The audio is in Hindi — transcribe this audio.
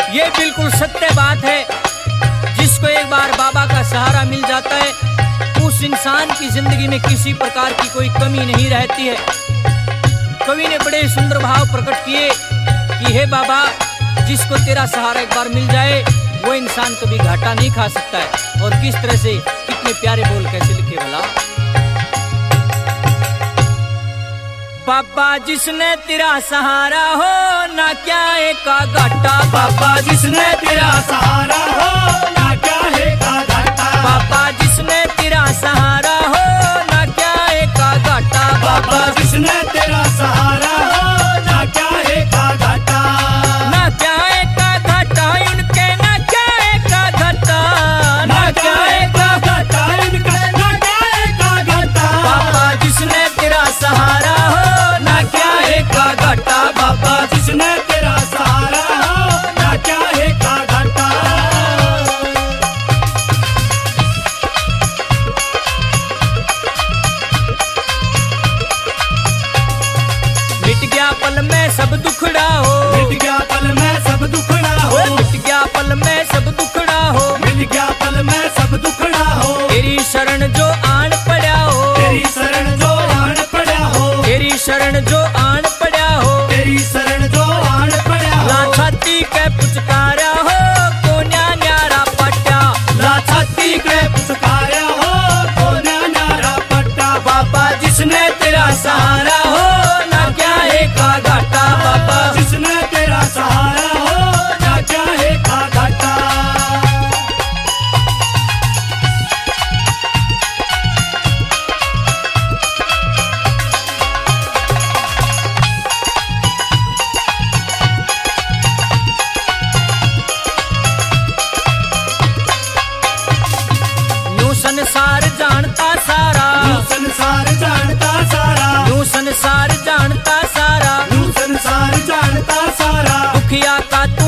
ये बिल्कुल सत्य बात है। जिसको एक बार बाबा का सहारा मिल जाता है उस इंसान की जिंदगी में किसी प्रकार की कोई कमी नहीं रहती है। कवि ने बड़े सुंदर भाव प्रकट किए कि हे बाबा, जिसको तेरा सहारा एक बार मिल जाए वो इंसान कभी घाटा नहीं खा सकता है। और किस तरह से, कितने प्यारे बोल कैसे लिखे भला। बाबा जिसने तेरा सहारा हो ना क्या है का घाटा। बाबा जिसने तेरा सहारा हो ना क्या है का घाटा। बाबा जिसने तेरा सहारा हो ना क्या है का घाटा। बाबा जिसने तेरा सहारा हो ना क्या है का घाटा। ना क्या है का घाटा उनके, ना क्या है का घाटा। ना क्या है का घाटा इनका, ना क्या है का घाटा। बाबा जिसने तेरा सहारा हो ना क्या है का घाटा। बाबा जिसने तेरा सहारा हो ना क्या है का घाटा। मिट गया पल में सब दुखड़ा हो। मिट गया पल में सब दुखड़ा हो। मिट गया पल में सब दुखड़ा हो। मिल गया पल में सब दुखड़ा हो। तेरी शरण जो आन पड़ा हो। तेरी शरण जो आन पड़ा हो। तेरी शरण जो आन पड़ा हो। तेरी शरण जो आन पड़ा हो। ला छाती के पुचकारा हो कोन्या न्यारा पट्टा। ला छाती के पुचकारा हो कोन्या न्यारा पट्टा। बाबा जिसने तेरा सहारा हो ना क्या है का घाटा। बाबा जिसने तेरा सहारा हो ना क्या है का घाटा। यूं संसार जानता सारा। यूं संसार जानता सारा। यूं संसार जानता सारा। यूं संसार जानता सारा। दुखिया का